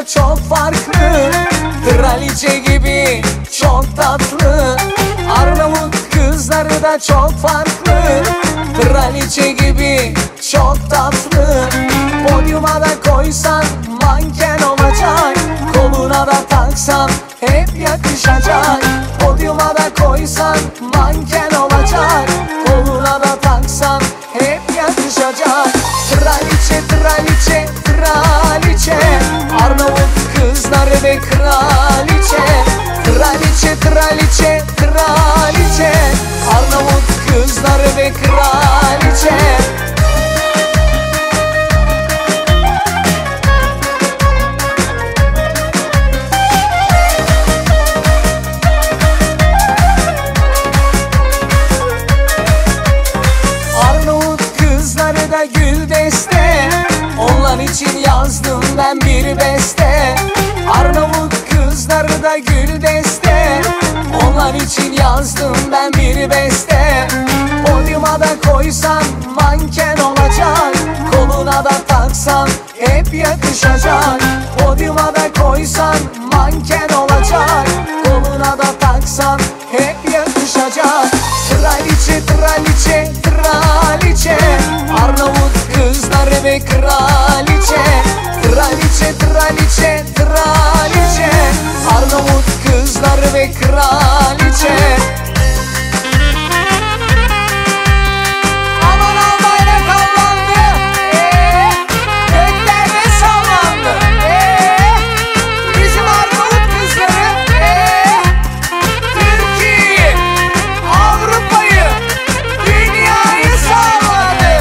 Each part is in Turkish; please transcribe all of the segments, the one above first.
çok farklı, kraliçe gibi çok tatlı. Arnavut kızları da çok farklı, kraliçe gibi çok tatlı. Podyuma da koysan manken olacak, koluna da taksan hep yakışacak. Podyuma da koysan manken olacak, koluna da taksan hep yakışacak. Kraliçe, kraliçe, kraliçe, Arnavut kızları ve kraliçe. Kraliçe, kraliçe, kraliçe, Arnavut kızları ve kraliçe. Gül deste, onlar için yazdım ben bir beste. Arnavut kızları da gül deste, onlar için yazdım ben bir beste. Podyuma da koysan manken olacak, koluna da taksan hep yakışacak. Podyuma da koysan manken olacak, koluna da taksan hep yakışacak. Kraliçe, kraliçe, kraliçe, Arnavut kızları ve kraliçe. Kraliçe, kraliçe, kraliçe, Arnavut kızları ve kraliçe. Aman albayrak sallandı, göklerde sallandı. Bizim Arnavut kızları Türkiye'yi, Avrupa'yı, dünyayı salladı.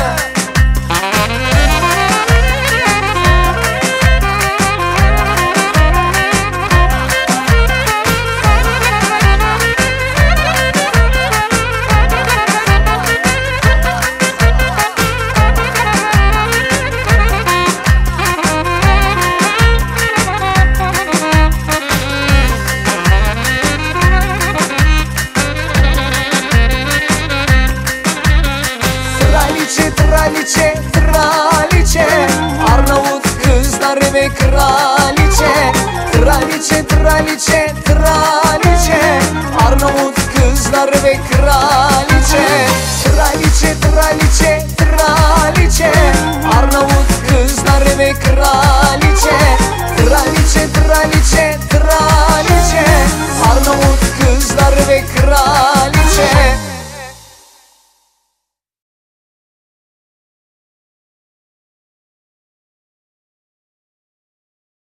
Kraliçe, kraliçe, kraliçe, Arnavut kızları ve kraliçe. Kraliçe, kraliçe, kraliçe, Arnavut kızları ve kraliçe. Kraliçe, kraliçe, kraliçe, Arnavut kızları ve kraliçe. Kraliçe, kraliçe, kraliçe, Arnavut kızları ve kraliçe.